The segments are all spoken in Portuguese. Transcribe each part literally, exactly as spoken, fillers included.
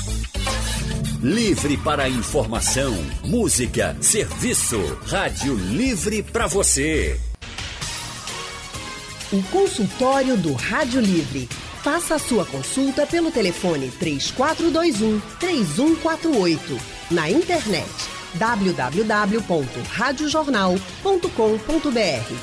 Livre para informação, música, serviço. Rádio Livre para você. O consultório do Rádio Livre. Faça a sua consulta pelo telefone três quatro dois um, três um quatro oito. Na internet w w w ponto rádio jornal ponto com ponto b r.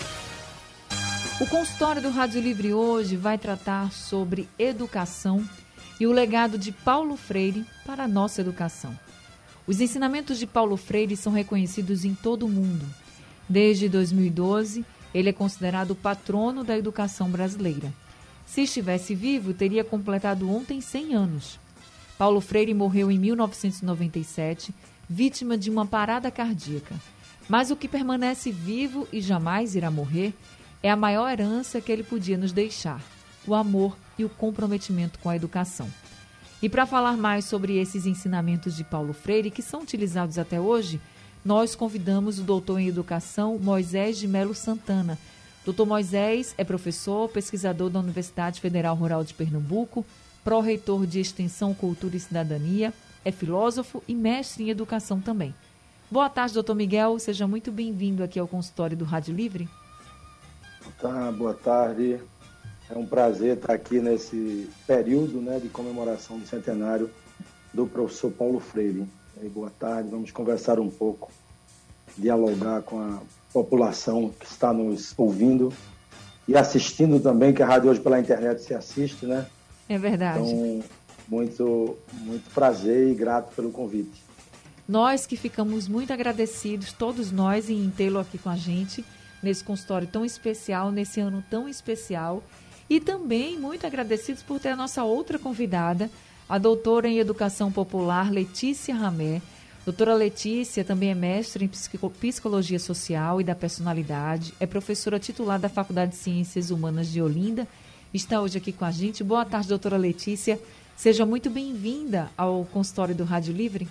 O consultório do Rádio Livre hoje vai tratar sobre educação e o legado de Paulo Freire para a nossa educação. Os ensinamentos de Paulo Freire são reconhecidos em todo o mundo. Desde dois mil e doze, ele é considerado o patrono da educação brasileira. Se estivesse vivo, teria completado ontem cem anos. Paulo Freire morreu em mil novecentos e noventa e sete, vítima de uma parada cardíaca. Mas o que permanece vivo e jamais irá morrer é a maior herança que ele podia nos deixar, o amor e o comprometimento com a educação. E para falar mais sobre esses ensinamentos de Paulo Freire, que são utilizados até hoje, nós convidamos o doutor em educação Moisés de Melo Santana. doutor Moisés é professor, pesquisador da Universidade Federal Rural de Pernambuco, pró-reitor de Extensão, Cultura e Cidadania, é filósofo e mestre em educação também. Boa tarde, doutor Miguel, seja muito bem-vindo aqui ao consultório do Rádio Livre. Tá, boa tarde, é um prazer estar aqui nesse período, né, de comemoração do centenário do professor Paulo Freire. E boa tarde, vamos conversar um pouco, dialogar com a população que está nos ouvindo e assistindo também, que a rádio hoje pela internet se assiste, né? É verdade. Então, muito, muito prazer e grato pelo convite. Nós que ficamos muito agradecidos, todos nós, em tê-lo aqui com a gente, nesse consultório tão especial, nesse ano tão especial. E também muito agradecidos por ter a nossa outra convidada, a doutora em Educação Popular, Letícia Ramé. Doutora Letícia também é mestre em Psicologia Social e da Personalidade, é professora titular da Faculdade de Ciências Humanas de Olinda, está hoje aqui com a gente. Boa tarde, doutora Letícia. Seja muito bem-vinda ao consultório do Rádio Livre.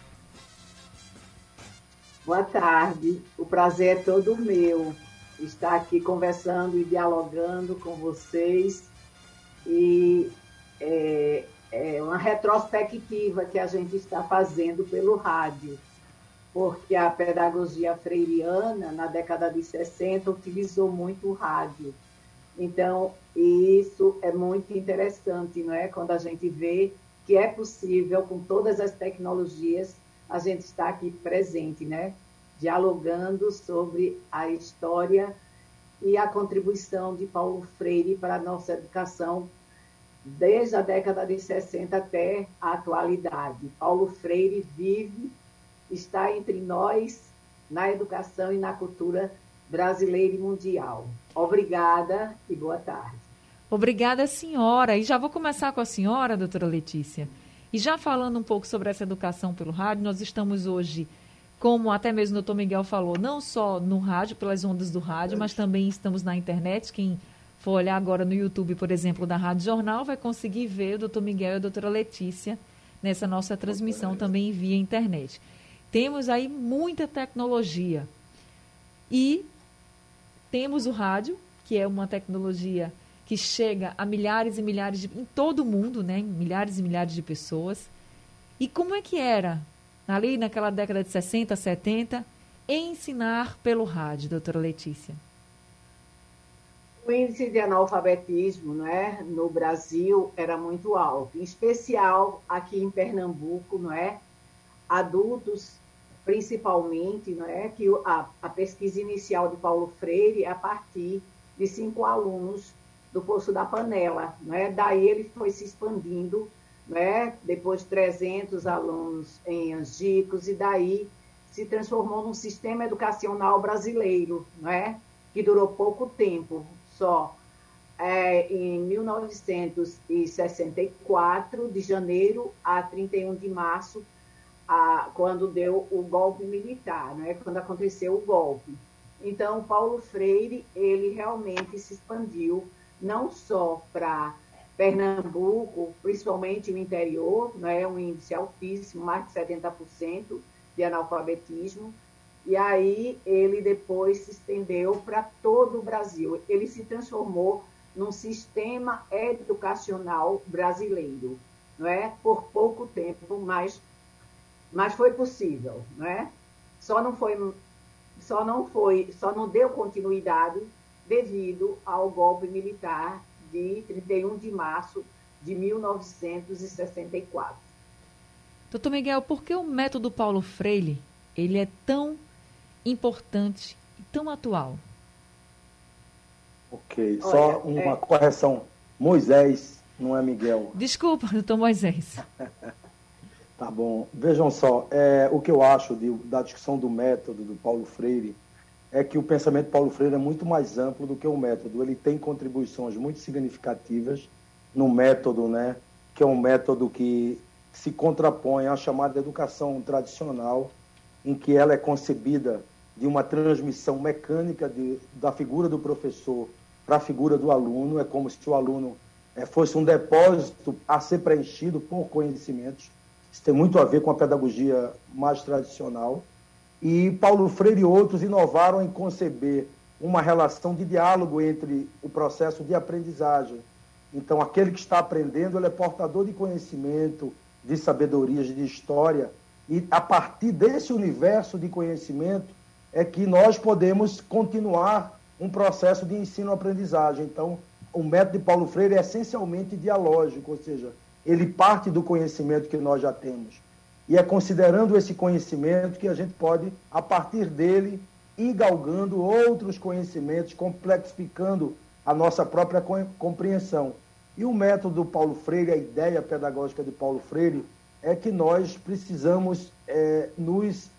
Boa tarde, o prazer é todo meu estar aqui conversando e dialogando com vocês e é, é uma retrospectiva que a gente está fazendo pelo rádio, porque a pedagogia freiriana, na década de sessenta, utilizou muito o rádio. Então, isso é muito interessante, não é? Quando a gente vê que é possível, com todas as tecnologias, a gente está aqui presente, né? Dialogando sobre a história e a contribuição de Paulo Freire para a nossa educação desde a década de sessenta até a atualidade. Paulo Freire vive, está entre nós na educação e na cultura brasileira e mundial. Obrigada e boa tarde. Obrigada, senhora. E já vou começar com a senhora, doutora Letícia. E já falando um pouco sobre essa educação pelo rádio, nós estamos hoje, como até mesmo o doutor Miguel falou, não só no rádio, pelas ondas do rádio, mas também estamos na internet. Quem for olhar agora no YouTube, por exemplo, da Rádio Jornal, vai conseguir ver o doutor Miguel e a doutora Letícia nessa nossa transmissão também via internet. Temos aí muita tecnologia e temos o rádio, que é uma tecnologia que chega a milhares e milhares de... em todo o mundo, né? Milhares e milhares de pessoas. E como é que era, ali naquela década de sessenta, setenta, ensinar pelo rádio, doutora Letícia? O índice de analfabetismo, não é, no Brasil era muito alto, em especial aqui em Pernambuco, não é? Adultos, principalmente, não é? Que a, a pesquisa inicial de Paulo Freire é a partir de cinco alunos do Poço da Panela, não é? Daí ele foi se expandindo, não é? Depois trezentos alunos em Angicos, e daí se transformou num sistema educacional brasileiro, não é? Que durou pouco tempo, só é, em mil novecentos e sessenta e quatro, de janeiro a trinta e um de março, a, quando deu o golpe militar, não é? Quando aconteceu o golpe. Então, Paulo Freire, ele realmente se expandiu, não só para Pernambuco, principalmente o interior, né, um índice altíssimo, mais de setenta por cento de analfabetismo, e aí ele depois se estendeu para todo o Brasil. Ele se transformou num sistema educacional brasileiro. não é? Por pouco tempo, mas, mas foi possível, não é? Só não foi, só não foi, só não deu continuidade devido ao golpe militar de trinta e um de março de mil novecentos e sessenta e quatro. Doutor Miguel, por que o método Paulo Freire ele é tão importante e tão atual? Ok, Olha, só uma é... correção. Moisés, não é Miguel. Desculpa, doutor Moisés. Tá bom. Vejam só, é, o que eu acho de, da discussão do método do Paulo Freire é que o pensamento de Paulo Freire é muito mais amplo do que o método. Ele tem contribuições muito significativas no método, né, que é um método que se contrapõe à chamada educação tradicional, em que ela é concebida de uma transmissão mecânica de, da figura do professor para a figura do aluno. É como se o aluno é, fosse um depósito a ser preenchido por conhecimentos. Isso tem muito a ver com a pedagogia mais tradicional. E Paulo Freire e outros inovaram em conceber uma relação de diálogo entre o processo de aprendizagem. Então, aquele que está aprendendo, ele é portador de conhecimento, de sabedorias, de história, e a partir desse universo de conhecimento é que nós podemos continuar um processo de ensino-aprendizagem. Então, o método de Paulo Freire é essencialmente dialógico, ou seja, ele parte do conhecimento que nós já temos. E é considerando esse conhecimento que a gente pode, a partir dele, ir galgando outros conhecimentos, complexificando a nossa própria compreensão. E o método do Paulo Freire, a ideia pedagógica de Paulo Freire, é que nós precisamos é, nos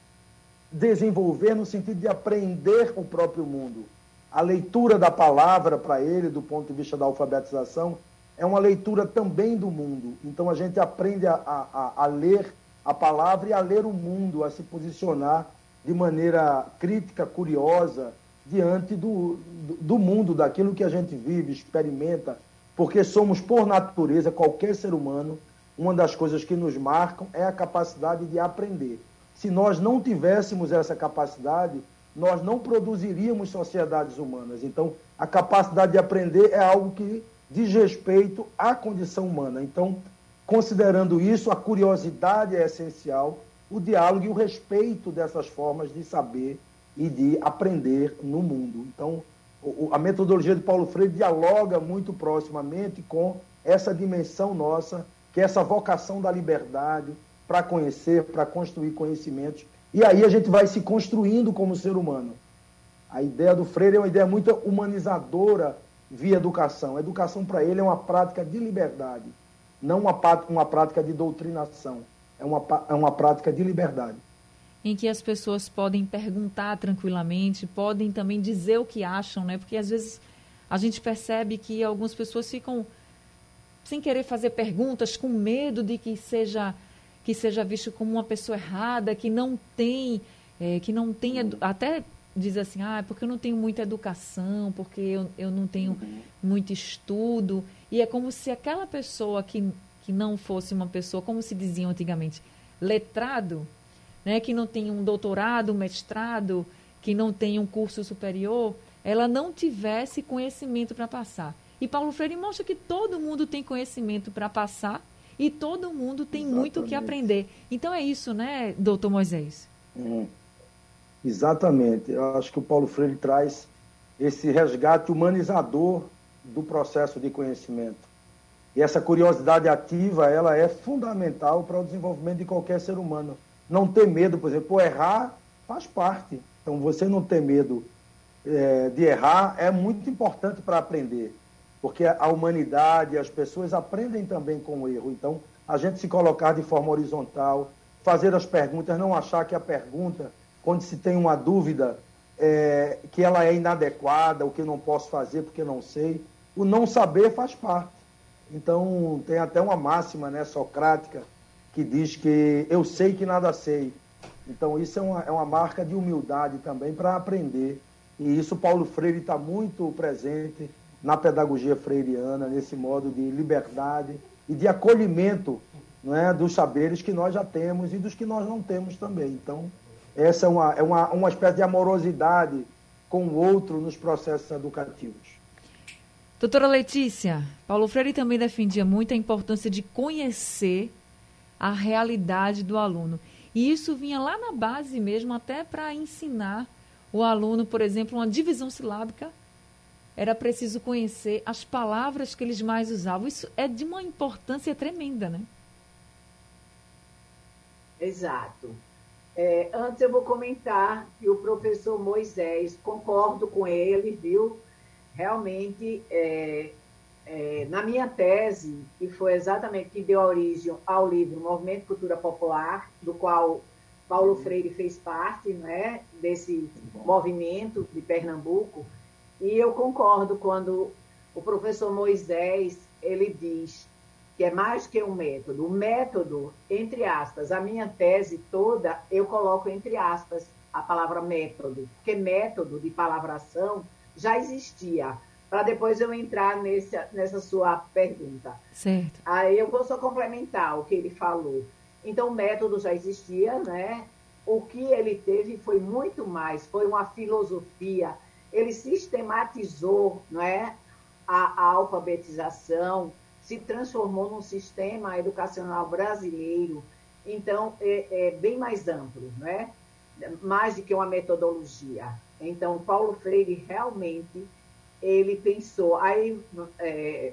desenvolver no sentido de aprender o próprio mundo. A leitura da palavra para ele, do ponto de vista da alfabetização, é uma leitura também do mundo. Então a gente aprende a, a, a ler a palavra e a ler o mundo, a se posicionar de maneira crítica, curiosa, diante do, do, do mundo, daquilo que a gente vive, experimenta, porque somos, por natureza, qualquer ser humano, uma das coisas que nos marcam é a capacidade de aprender. Se nós não tivéssemos essa capacidade, nós não produziríamos sociedades humanas. Então, a capacidade de aprender é algo que diz respeito à condição humana. Então, considerando isso, a curiosidade é essencial, o diálogo e o respeito dessas formas de saber e de aprender no mundo. Então, a metodologia de Paulo Freire dialoga muito proximamente com essa dimensão nossa, que é essa vocação da liberdade para conhecer, para construir conhecimentos. E aí a gente vai se construindo como ser humano. A ideia do Freire é uma ideia muito humanizadora via educação. A educação, para ele, é uma prática de liberdade, não uma, uma prática de doutrinação. É uma, é uma prática de liberdade. Em que as pessoas podem perguntar tranquilamente, podem também dizer o que acham, né? Porque às vezes a gente percebe que algumas pessoas ficam sem querer fazer perguntas, com medo de que seja, que seja visto como uma pessoa errada, que não tem, é, que não tem, até diz assim, ah, é porque eu não tenho muita educação, porque eu, eu não tenho muito estudo. E é como se aquela pessoa que, que não fosse uma pessoa, como se diziam antigamente, letrado, né, que não tem um doutorado, um mestrado, que não tem um curso superior, ela não tivesse conhecimento para passar. E Paulo Freire mostra que todo mundo tem conhecimento para passar e todo mundo tem Exatamente. muito o que aprender. Então é isso, né, doutor Moisés? Hum. Exatamente. Eu acho que o Paulo Freire traz esse resgate humanizador do processo de conhecimento. E essa curiosidade ativa, ela é fundamental para o desenvolvimento de qualquer ser humano. Não ter medo, por exemplo, errar faz parte. Então, você não ter medo é, de errar é muito importante para aprender, porque a humanidade, as pessoas aprendem também com o erro. Então, a gente se colocar de forma horizontal, fazer as perguntas, não achar que a pergunta, quando se tem uma dúvida, é, que ela é inadequada, o que eu não posso fazer porque não sei. O não saber faz parte. Então, tem até uma máxima, né, socrática, que diz que eu sei que nada sei. Então, isso é uma, é uma marca de humildade também para aprender. E isso Paulo Freire está muito presente na pedagogia freiriana, nesse modo de liberdade e de acolhimento, não é, dos saberes que nós já temos e dos que nós não temos também. Então, essa é uma, é uma, uma espécie de amorosidade com o outro nos processos educativos. Doutora Letícia, Paulo Freire também defendia muito a importância de conhecer a realidade do aluno. E isso vinha lá na base mesmo, até para ensinar o aluno, por exemplo, uma divisão silábica. Era preciso conhecer as palavras que eles mais usavam. Isso é de uma importância tremenda, né? Exato. É, antes eu vou comentar que o professor Moisés, concordo com ele, viu? Realmente, é, é, na minha tese, que foi exatamente que deu origem ao livro Movimento de Cultura Popular, do qual Paulo Freire fez parte, né, desse movimento de Pernambuco, e eu concordo quando o professor Moisés, ele diz que é mais que um método. O método, entre aspas, a minha tese toda, eu coloco entre aspas a palavra método, porque método de palavração já existia, para depois eu entrar nesse, nessa sua pergunta. Certo. Aí eu vou só complementar o que ele falou. Então, o método já existia, né? O que ele teve foi muito mais, foi uma filosofia, ele sistematizou, não é? a, a alfabetização, se transformou num sistema educacional brasileiro, então é, é bem mais amplo, não é? Mais do que uma metodologia. Então, Paulo Freire realmente, ele pensou, aí é,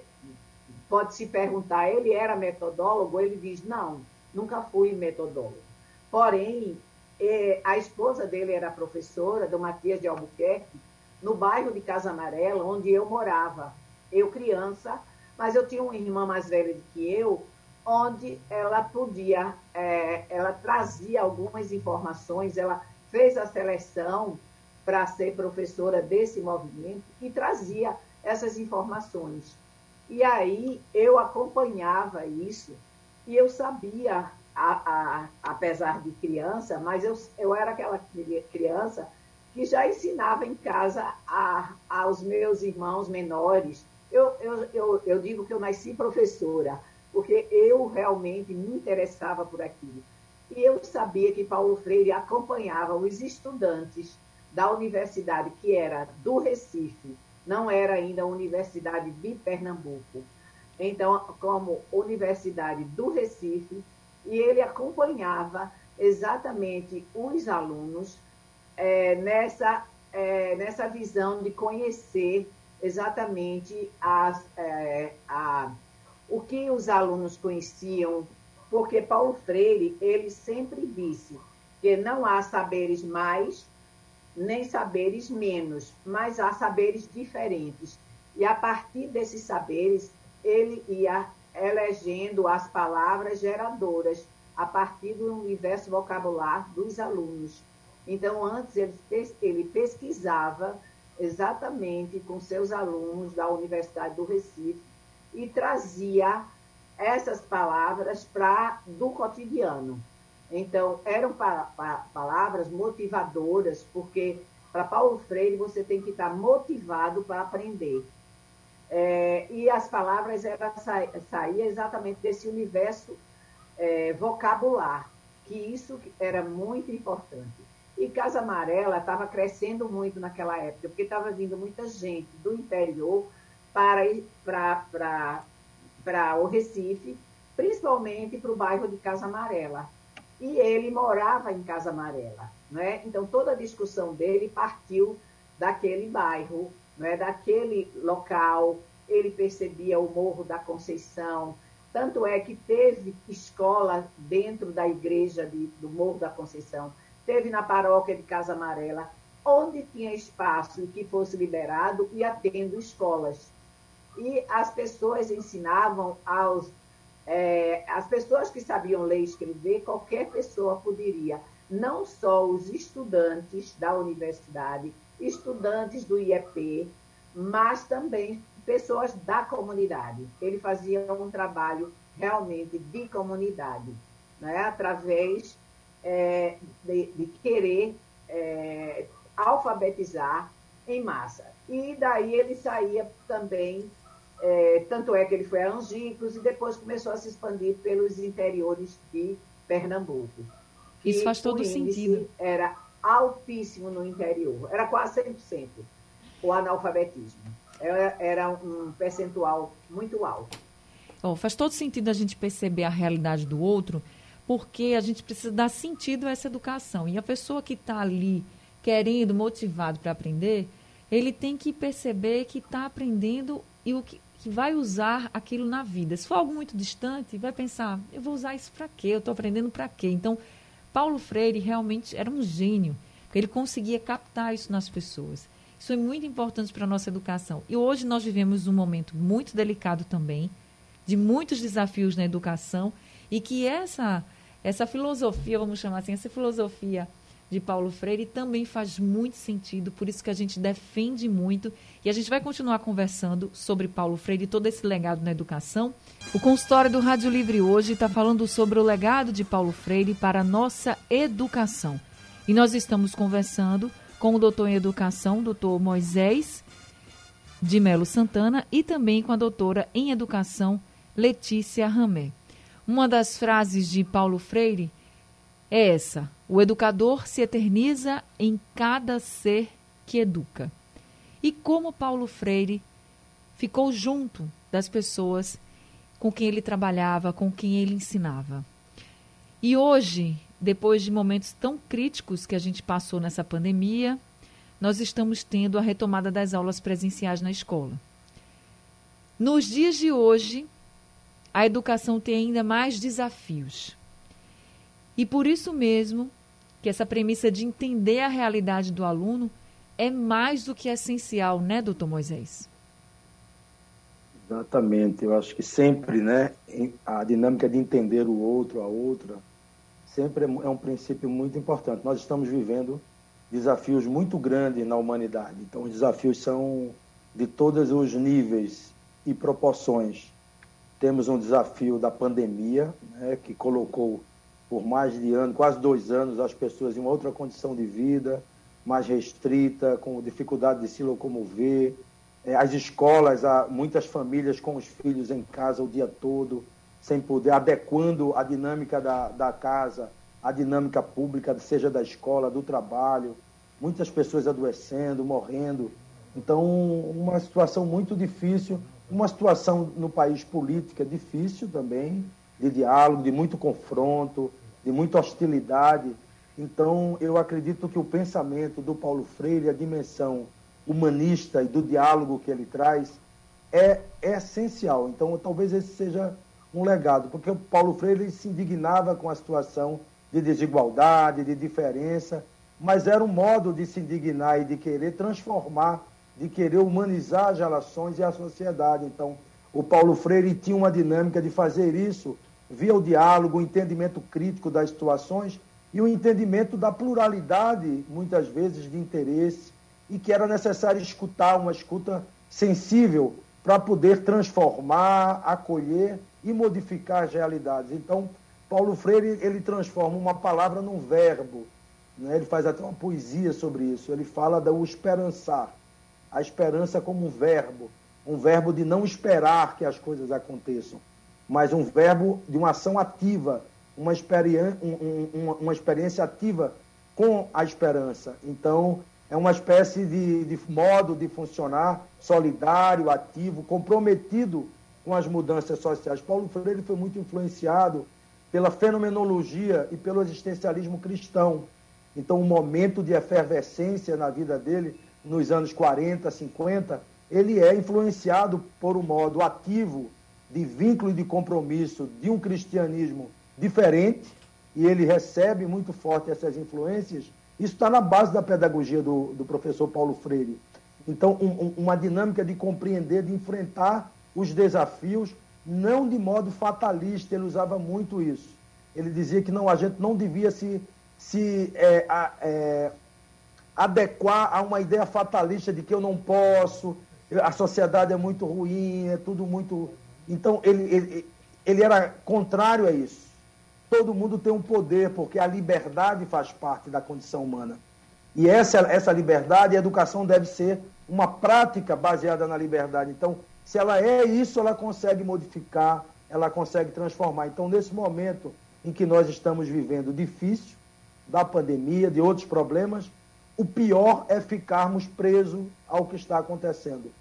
pode se perguntar, ele era metodólogo? Ele diz, não, nunca fui metodólogo. Porém, é, a esposa dele era professora, do Matias de Albuquerque, no bairro de Casa Amarela, onde eu morava, eu criança, mas eu tinha uma irmã mais velha do que eu, onde ela podia, é, ela trazia algumas informações, ela fez a seleção para ser professora desse movimento e trazia essas informações. E aí eu acompanhava isso e eu sabia, a, a, apesar de criança, mas eu, eu era aquela criança que já ensinava em casa a, aos meus irmãos menores. Eu, eu, eu, eu digo que eu nasci professora, porque eu realmente me interessava por aquilo. E eu sabia que Paulo Freire acompanhava os estudantes da universidade, que era do Recife, não era ainda a Universidade de Pernambuco. Então, como Universidade do Recife, e ele acompanhava exatamente os alunos é, nessa, é, nessa visão de conhecer exatamente as, é, a, o que os alunos conheciam, porque Paulo Freire, ele sempre disse que não há saberes mais, nem saberes menos, mas há saberes diferentes. E a partir desses saberes, ele ia elegendo as palavras geradoras a partir do universo vocabular dos alunos. Então, antes, ele, ele pesquisava exatamente com seus alunos da Universidade do Recife e trazia essas palavras para do cotidiano. Então, eram pa, pa, palavras motivadoras, porque para Paulo Freire você tem que estar motivado para aprender. É, e as palavras eram, sa, saíam exatamente desse universo é, vocabular, que isso era muito importante. E Casa Amarela estava crescendo muito naquela época, porque estava vindo muita gente do interior para, para, para, para o Recife, principalmente para o bairro de Casa Amarela. E ele morava em Casa Amarela, né? Então, toda a discussão dele partiu daquele bairro, né? Daquele local. Ele percebia o Morro da Conceição, tanto é que teve escola dentro da igreja de, do Morro da Conceição, teve na paróquia de Casa Amarela, onde tinha espaço que fosse liberado, ia tendo escolas. E as pessoas ensinavam aos É, as pessoas que sabiam ler e escrever, qualquer pessoa poderia, não só os estudantes da universidade, estudantes do I E P, mas também pessoas da comunidade. Ele fazia um trabalho realmente de comunidade, né? Através é, de, de querer é, alfabetizar em massa. E daí ele saía também. É, tanto é que ele foi a Angicos e depois começou a se expandir pelos interiores de Pernambuco. Isso faz todo sentido. Era altíssimo no interior, era quase cem por cento o analfabetismo. era, era um percentual muito alto. Oh, faz todo sentido a gente perceber a realidade do outro, porque a gente precisa dar sentido a essa educação. E a pessoa que está ali querendo, motivado para aprender, ele tem que perceber que está aprendendo e o que, que vai usar aquilo na vida. Se for algo muito distante, vai pensar, eu vou usar isso para quê? Eu estou aprendendo para quê? Então, Paulo Freire realmente era um gênio, porque ele conseguia captar isso nas pessoas. Isso é muito importante para a nossa educação. E hoje nós vivemos um momento muito delicado também, de muitos desafios na educação, e que essa, essa filosofia, vamos chamar assim, essa filosofia de Paulo Freire também faz muito sentido, por isso que a gente defende muito, e a gente vai continuar conversando sobre Paulo Freire e todo esse legado na educação. O consultório do Rádio Livre hoje está falando sobre o legado de Paulo Freire para a nossa educação. E nós estamos conversando com o doutor em educação, doutor Moisés de Melo Santana, e também com a doutora em educação, Letícia Ramé. Uma das frases de Paulo Freire é essa: o educador se eterniza em cada ser que educa. E como Paulo Freire ficou junto das pessoas com quem ele trabalhava, com quem ele ensinava. E hoje, depois de momentos tão críticos que a gente passou nessa pandemia, nós estamos tendo a retomada das aulas presenciais na escola. Nos dias de hoje, a educação tem ainda mais desafios. E por isso mesmo que essa premissa de entender a realidade do aluno é mais do que essencial, né, doutor Moisés? Exatamente. Eu acho que sempre, né, a dinâmica de entender o outro, a outra, sempre é um princípio muito importante. Nós estamos vivendo desafios muito grandes na humanidade. Então, os desafios são de todos os níveis e proporções. Temos um desafio da pandemia, né, que colocou por mais de ano, quase dois anos, as pessoas em uma outra condição de vida, mais restrita, com dificuldade de se locomover. As escolas, muitas famílias com os filhos em casa o dia todo, sem poder, adequando a dinâmica da, da casa, a dinâmica pública, seja da escola, do trabalho. Muitas pessoas adoecendo, morrendo. Então, uma situação muito difícil, uma situação no país política difícil também, de diálogo, de muito confronto, de muita hostilidade. Então, eu acredito que o pensamento do Paulo Freire, a dimensão humanista e do diálogo que ele traz, é, é essencial. Então, talvez esse seja um legado, porque o Paulo Freire ele se indignava com a situação de desigualdade, de diferença, mas era um modo de se indignar e de querer transformar, de querer humanizar as relações e a sociedade. Então, o Paulo Freire tinha uma dinâmica de fazer isso via o diálogo, o entendimento crítico das situações e o entendimento da pluralidade, muitas vezes, de interesse, e que era necessário escutar, uma escuta sensível para poder transformar, acolher e modificar as realidades. Então, Paulo Freire ele transforma uma palavra num verbo, né? Ele faz até uma poesia sobre isso. Ele fala do esperançar, a esperança como um verbo, um verbo de não esperar que as coisas aconteçam, mas um verbo de uma ação ativa, uma, experiência, um, um, uma experiência ativa com a esperança. Então, é uma espécie de, de modo de funcionar solidário, ativo, comprometido com as mudanças sociais. Paulo Freire foi muito influenciado pela fenomenologia e pelo existencialismo cristão. Então, um momento de efervescência na vida dele, nos anos quarenta, cinquenta, ele é influenciado por um modo ativo de vínculo e de compromisso de um cristianismo diferente, e ele recebe muito forte essas influências. Isso está na base da pedagogia do, do professor Paulo Freire. Então, um, um, uma dinâmica de compreender, de enfrentar os desafios, não de modo fatalista, ele usava muito isso. Ele dizia que não, a gente não devia se, se é, a, é, adequar a uma ideia fatalista de que eu não posso, a sociedade é muito ruim, é tudo muito... Então, ele, ele, ele era contrário a isso. Todo mundo tem um poder, porque a liberdade faz parte da condição humana. E essa, essa liberdade, a educação deve ser uma prática baseada na liberdade. Então, se ela é isso, ela consegue modificar, ela consegue transformar. Então, nesse momento em que nós estamos vivendo difícil, da pandemia, de outros problemas, o pior é ficarmos presos ao que está acontecendo.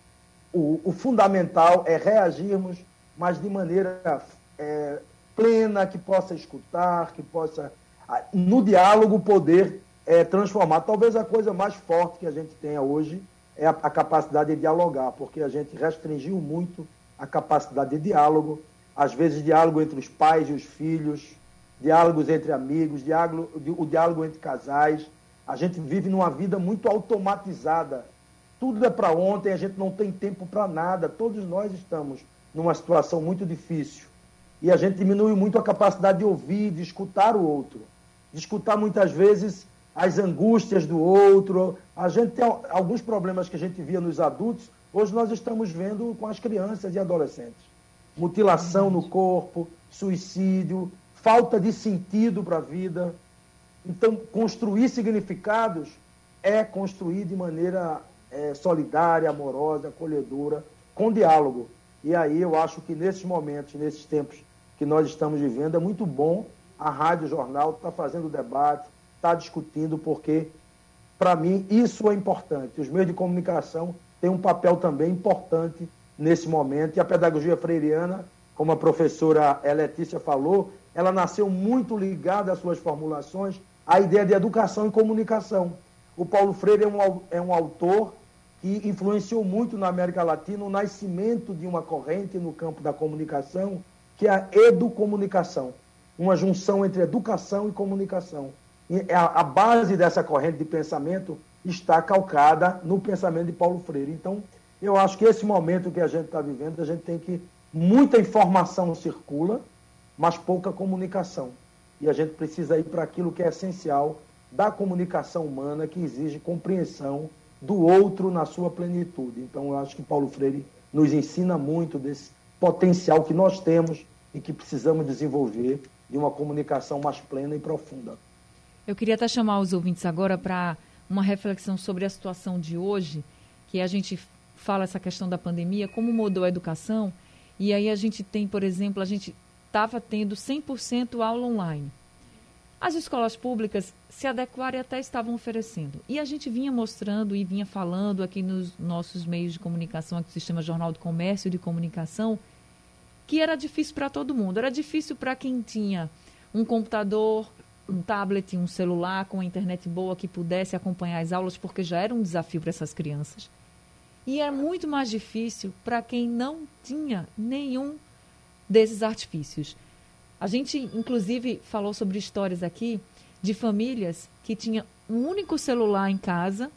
o, o fundamental é reagirmos, mas de maneira é, plena, que possa escutar, que possa, no diálogo, poder é, transformar. Talvez a coisa mais forte que a gente tenha hoje é a, a capacidade de dialogar, porque a gente restringiu muito a capacidade de diálogo, às vezes diálogo entre os pais e os filhos, diálogos entre amigos, diálogo, o diálogo entre casais. A gente vive numa vida muito automatizada. Tudo é para ontem, a gente não tem tempo para nada. Todos nós estamos numa situação muito difícil. E a gente diminui muito a capacidade de ouvir, de escutar o outro. De escutar muitas vezes as angústias do outro. A gente tem alguns problemas que a gente via nos adultos, hoje nós estamos vendo com as crianças e adolescentes. Mutilação no corpo, suicídio, falta de sentido para a vida. Então, construir significados é construir de maneira é, solidária, amorosa, acolhedora, com diálogo. E aí eu acho que nesses momentos, nesses tempos que nós estamos vivendo, é muito bom a Rádio Jornal estar fazendo debate, estar discutindo, porque, para mim, isso é importante. Os meios de comunicação têm um papel também importante nesse momento. E a pedagogia freiriana, como a professora Letícia falou, ela nasceu muito ligada às suas formulações à ideia de educação e comunicação. O Paulo Freire é um, é um autor que influenciou muito na América Latina o nascimento de uma corrente no campo da comunicação, que é a educomunicação, uma junção entre educação e comunicação. E a, a base dessa corrente de pensamento está calcada no pensamento de Paulo Freire. Então, eu acho que esse momento que a gente está vivendo, a gente tem que... Muita informação circula, mas pouca comunicação. E a gente precisa ir para aquilo que é essencial da comunicação humana, que exige compreensão do outro na sua plenitude. Então, eu acho que Paulo Freire nos ensina muito desse potencial que nós temos e que precisamos desenvolver de uma comunicação mais plena e profunda. Eu queria até chamar os ouvintes agora para uma reflexão sobre a situação de hoje, que a gente fala essa questão da pandemia, como mudou a educação, e aí a gente tem, por exemplo, a gente estava tendo cem por cento aula online. As escolas públicas se adequaram e até estavam oferecendo. E a gente vinha mostrando e vinha falando aqui nos nossos meios de comunicação, aqui no Sistema Jornal do Comércio e de Comunicação, que era difícil para todo mundo. Era difícil para quem tinha um computador, um tablet, um celular com a internet boa que pudesse acompanhar as aulas, porque já era um desafio para essas crianças. E é muito mais difícil para quem não tinha nenhum desses artifícios. A gente, inclusive, falou sobre histórias aqui de famílias que tinham um único celular em casa,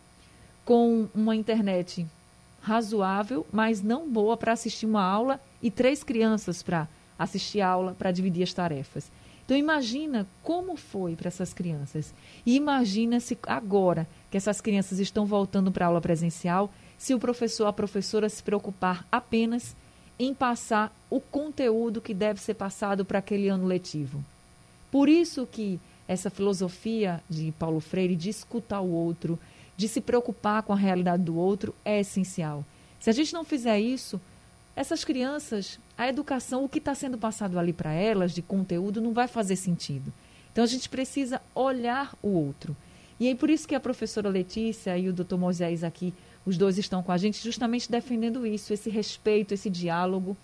com uma internet razoável, mas não boa para assistir uma aula, e três crianças para assistir a aula, para dividir as tarefas. Então, imagina como foi para essas crianças. E imagina se agora que essas crianças estão voltando para a aula presencial, se o professor, a professora se preocupar apenas em passar o conteúdo que deve ser passado para aquele ano letivo. Por isso que essa filosofia de Paulo Freire de escutar o outro, de se preocupar com a realidade do outro, é essencial. Se a gente não fizer isso, essas crianças, a educação, o que está sendo passado ali para elas de conteúdo não vai fazer sentido. Então a gente precisa olhar o outro. E aí por isso que a professora Letícia e o doutor Moisés aqui, os dois estão com a gente justamente defendendo isso, esse respeito, esse diálogo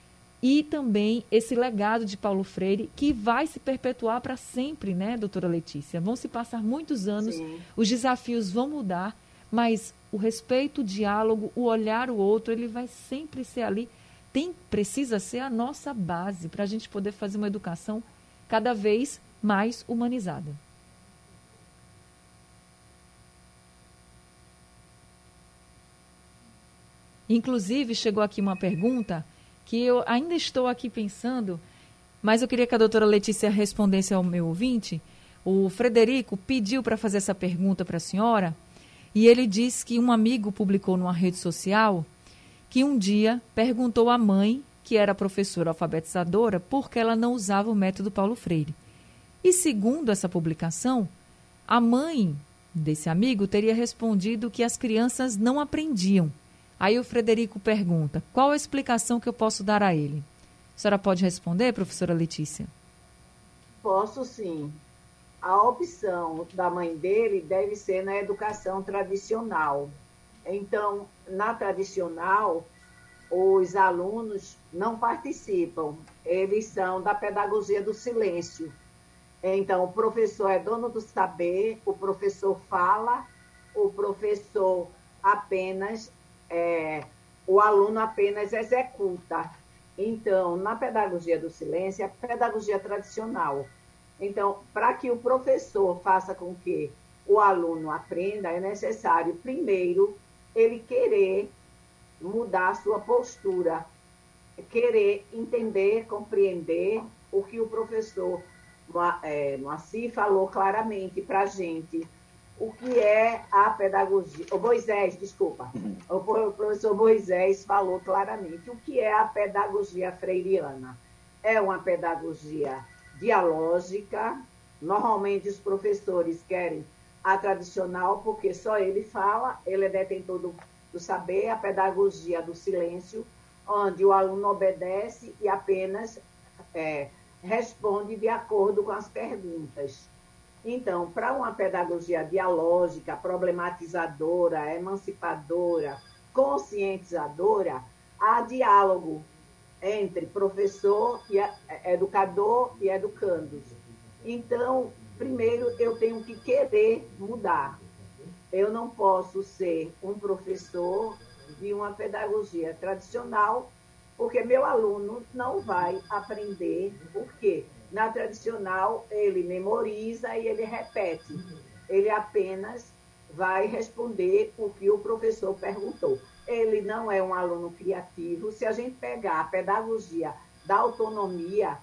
e também esse legado de Paulo Freire que vai se perpetuar para sempre, né, doutora Letícia? Vão se passar muitos anos, sim, os desafios vão mudar, mas o respeito, o diálogo, o olhar o outro, ele vai sempre ser ali, tem, precisa ser a nossa base para a gente poder fazer uma educação cada vez mais humanizada. Inclusive, chegou aqui uma pergunta que eu ainda estou aqui pensando, mas eu queria que a doutora Letícia respondesse ao meu ouvinte. O Frederico pediu para fazer essa pergunta para a senhora e ele disse que um amigo publicou numa rede social que um dia perguntou à mãe, que era professora alfabetizadora, por que ela não usava o método Paulo Freire. E segundo essa publicação, a mãe desse amigo teria respondido que as crianças não aprendiam. Aí o Frederico pergunta, qual a explicação que eu posso dar a ele? A senhora pode responder, professora Letícia? Posso sim. A opção da mãe dele deve ser na educação tradicional. Então, na tradicional, os alunos não participam, eles são da pedagogia do silêncio. Então, o professor é dono do saber, o professor fala, o professor apenas, é, o aluno apenas executa. Então, na pedagogia do silêncio, é a pedagogia tradicional. Então, para que o professor faça com que o aluno aprenda, é necessário, primeiro, ele querer mudar a sua postura, querer entender, compreender o que o professor Moacir falou claramente para a gente, o que é a pedagogia, o Moisés, desculpa, o professor Moisés falou claramente o que é a pedagogia freiriana. É uma pedagogia dialógica, normalmente os professores querem a tradicional, porque só ele fala, ele é detentor do, do saber, a pedagogia do silêncio, onde o aluno obedece e apenas é, responde de acordo com as perguntas. Então, para uma pedagogia dialógica, problematizadora, emancipadora, conscientizadora, há diálogo entre professor, e educador e educandos. Então, primeiro, eu tenho que querer mudar. Eu não posso ser um professor de uma pedagogia tradicional, porque meu aluno não vai aprender. Por quê? Na tradicional, ele memoriza e ele repete. Ele apenas vai responder o que o professor perguntou. Ele não é um aluno criativo. Se a gente pegar a pedagogia da autonomia,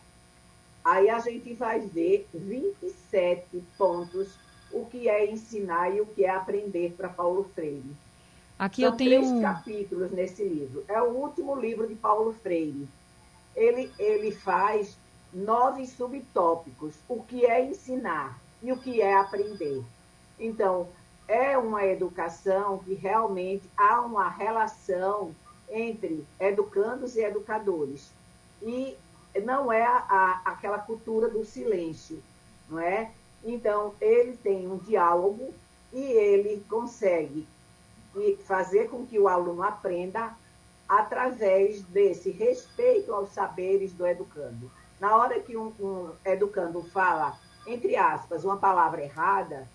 aí a gente vai ver vinte e sete pontos, o que é ensinar e o que é aprender para Paulo Freire. Aqui São eu tenho três capítulos nesse livro. É o último livro de Paulo Freire. Ele, ele faz nove subtópicos, o que é ensinar e o que é aprender. Então, é uma educação que realmente há uma relação entre educandos e educadores. E não é a, a, aquela cultura do silêncio, não é? Então, ele tem um diálogo e ele consegue fazer com que o aluno aprenda através desse respeito aos saberes do educando. Na hora que um, um educando fala, entre aspas, uma palavra errada,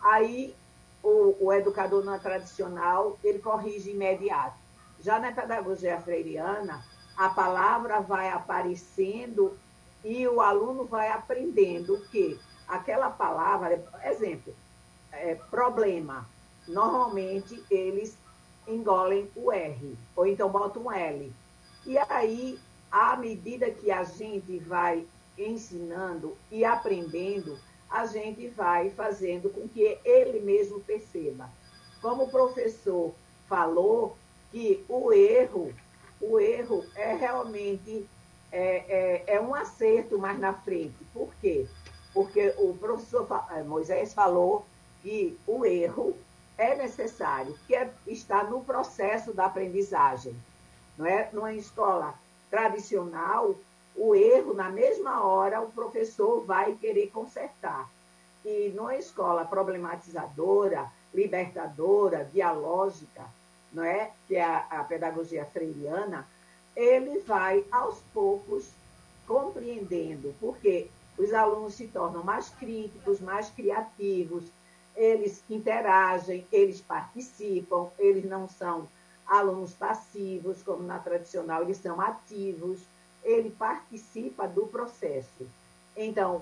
aí o, o educador não tradicional, ele corrige imediato. Já na pedagogia freiriana, a palavra vai aparecendo e o aluno vai aprendendo que aquela palavra, exemplo, é, problema, normalmente eles engolem o R, ou então botam um L. E aí, à medida que a gente vai ensinando e aprendendo, a gente vai fazendo com que ele mesmo perceba. Como o professor falou, que o erro, o erro é realmente é, é, é um acerto mais na frente. Por quê? Porque o professor Moisés falou que o erro é necessário, que é, está no processo da aprendizagem. Não é? Numa escola tradicional, o erro, na mesma hora, o professor vai querer consertar. E numa escola problematizadora, libertadora, dialógica, não é? Que é a, a pedagogia freiriana, ele vai, aos poucos, compreendendo, porque os alunos se tornam mais críticos, mais criativos, eles interagem, eles participam, eles não são alunos passivos, como na tradicional, eles são ativos, ele participa do processo. Então,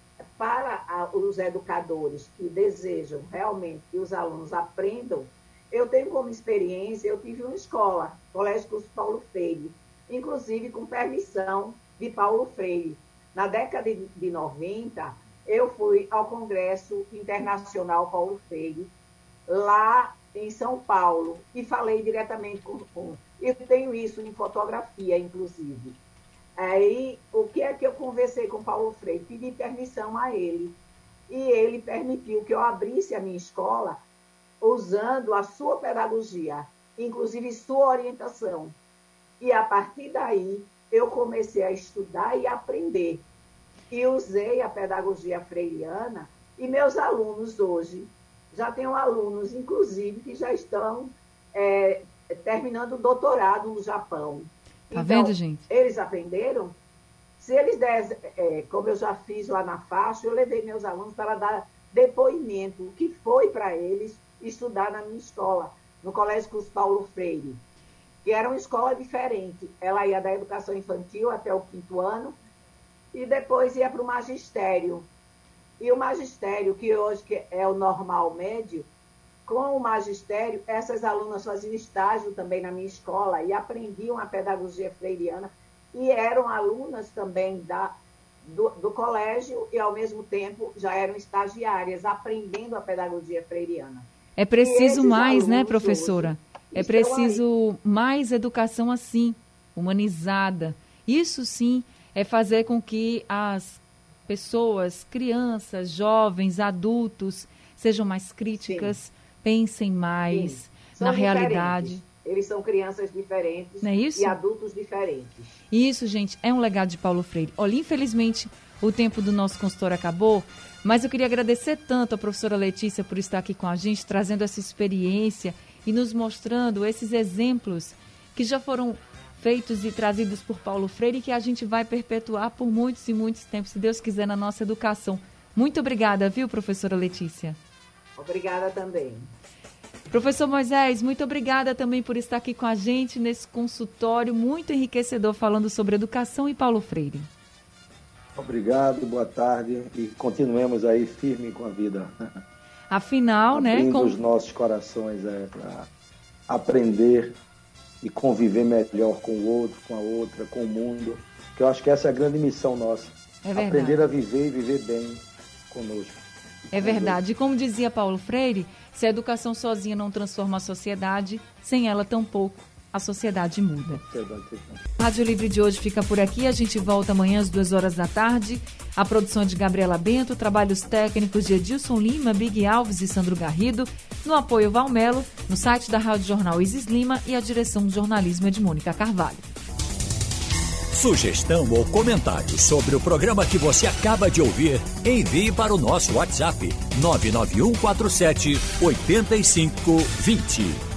para os educadores que desejam realmente que os alunos aprendam, eu tenho como experiência, eu tive uma escola, Colégio Curso Paulo Freire, inclusive com permissão de Paulo Freire. Na década de noventa, eu fui ao Congresso Internacional Paulo Freire, lá em São Paulo, e falei diretamente com o eu tenho isso em fotografia, inclusive. Aí, o que é que eu conversei com Paulo Freire? Pedi permissão a ele, e ele permitiu que eu abrisse a minha escola usando a sua pedagogia, inclusive sua orientação. E, a partir daí, eu comecei a estudar e aprender. E usei a pedagogia freiriana, e meus alunos hoje, já tenho alunos, inclusive, que já estão é, terminando o doutorado no Japão. Tá então, vendo, gente? Eles aprenderam. Se eles dessem, é, como eu já fiz lá na faixa, eu levei meus alunos para dar depoimento, o que foi para eles estudar na minha escola, no Colégio Cruz Paulo Freire, que era uma escola diferente. Ela ia da educação infantil até o quinto ano e depois ia para o magistério. E o magistério, que hoje é o normal médio, com o magistério, essas alunas faziam estágio também na minha escola e aprendiam a pedagogia freiriana e eram alunas também da, do, do colégio e, ao mesmo tempo, já eram estagiárias, aprendendo a pedagogia freiriana. É preciso mais, né, professora? É preciso aí. mais educação assim, humanizada. Isso sim é fazer com que as pessoas, crianças, jovens, adultos, sejam mais críticas, sim. pensem mais na realidade. Eles são crianças diferentes, não é isso? E adultos diferentes. Isso, gente, é um legado de Paulo Freire. Olha, infelizmente, o tempo do nosso consultório acabou, mas eu queria agradecer tanto a professora Letícia por estar aqui com a gente, trazendo essa experiência e nos mostrando esses exemplos que já foram feitos e trazidos por Paulo Freire e que a gente vai perpetuar por muitos e muitos tempos, se Deus quiser, na nossa educação. Muito obrigada, viu, professora Letícia? Obrigada também. Professor Moisés, muito obrigada também por estar aqui com a gente nesse consultório muito enriquecedor falando sobre educação e Paulo Freire. Obrigado, boa tarde e continuemos aí firme com a vida. Afinal, né? Abrindo Com... os nossos corações é, para aprender e conviver melhor com o outro, com a outra, com o mundo, que eu acho que essa é a grande missão nossa. É verdade. Aprender a viver e viver bem conosco. É verdade. E como dizia Paulo Freire, se a educação sozinha não transforma a sociedade, sem ela tampouco a sociedade muda. A Rádio Livre de hoje fica por aqui. A gente volta amanhã às duas horas da tarde. A produção é de Gabriela Bento, trabalhos técnicos de Edilson Lima, Big Alves e Sandro Garrido, no apoio Valmelo, no site da Rádio Jornal Isis Lima e a direção de jornalismo é de Mônica Carvalho. Sugestão ou comentário sobre o programa que você acaba de ouvir, envie para o nosso WhatsApp nove nove um quatro sete oito cinco dois zero.